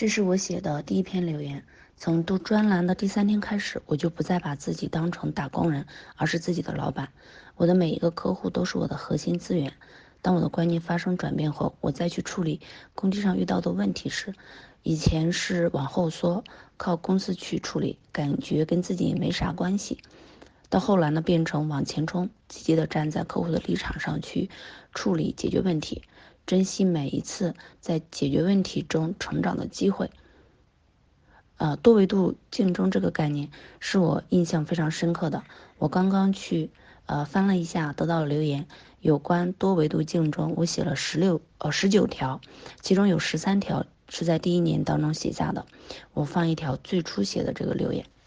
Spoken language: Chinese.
这是我写的第一篇留言。从读专栏的第3天开始，我就不再把自己当成打工人，而是自己的老板。我的每一个客户都是我的核心资源。当我的观念发生转变后，我再去处理工地上遇到的问题时，以前是往后缩，靠公司去处理，感觉跟自己没啥关系。到后来呢，变成往前冲，积极的站在客户的立场上去处理解决问题，珍惜每一次在解决问题中成长的机会。多维度竞争这个概念是我印象非常深刻的。我刚刚去翻了一下，得到了留言，有关多维度竞争，我写了19条，其中有13条是在第1年当中写下的。我放一条最初写的这个留言。